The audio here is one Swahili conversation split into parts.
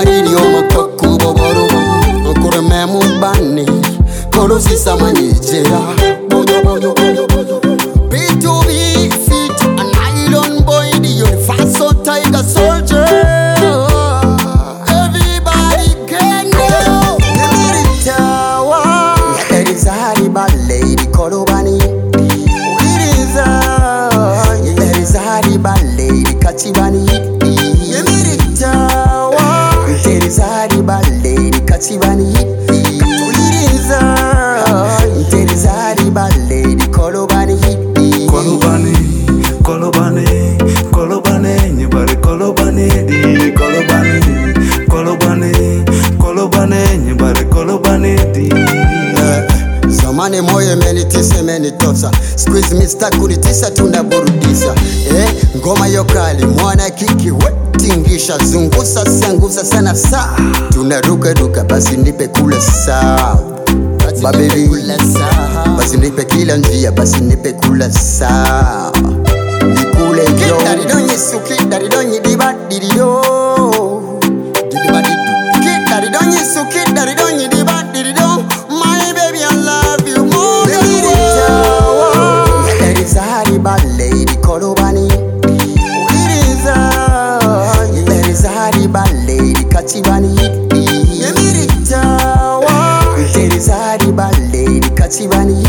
mariri omutoku boboro Nkureme mubani Kolosi samanyijera B2B fit an island boy the universal tiger soldier Everybody can know Emiritawa Erizari baledi kolobani Erizari baledi kachibani Emiritawa Erizari baledi kachibani Erizari baledi kolobani Kolobani, kolobani, kolobani, nyibari kolobani di kolobani, kolobani, kolobani, nyibari kolobani di. Zamani moyo menitise menitosa Squeeze mista kunitisa tunaburudisha ngoma yokali mwana kiki wetingisha Zungusa sangusa sana saa Tunaruka ruka basi nipe kula saa Baby basi nipe kila njia basi nipe kula saa Nikule kyo Kitaridonyi suki daridonyi diba dirido Kitaridonyi suki daridonyi diba dirido My baby I love you more than world Erizari baledi kolobani Erizari baledi kachibani Erizari baledi kachibani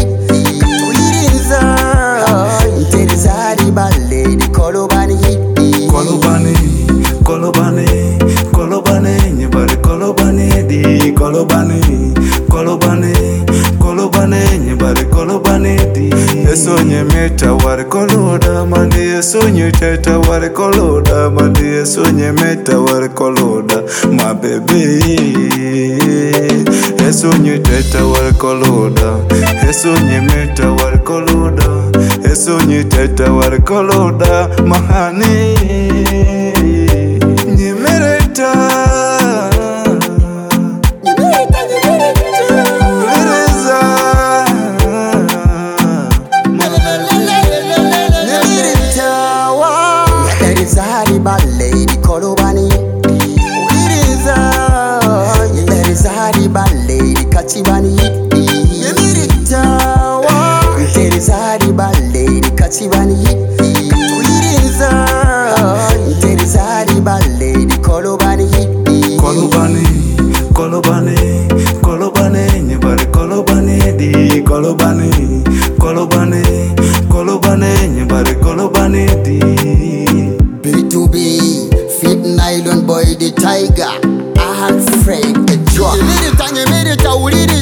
Erizari baledi kolobani Kolobani, kolobani, kolobani, nyibari kolobani di kolobani, kolobani, kolobani, nyibari kolobani di. Esonye meta wari koloda mandi esonye teta wari koloda mandi esonye meta wari koloda my baby. Esonye teta wari koloda, esonye meta wari koloda, esonye teta wari koloda mahani nyimereta. Erizari baledi kolobani Erizari baledi kachibani Erizari baledi kachibani Erizari baledi kolobani Kolobani, kolobani, kolobani, nyibari kolobani di kolobani, kolobani, kolobani, nyibari kolobani di. B2B fit an island boy the tiger I had Frank a joy Emirita uliri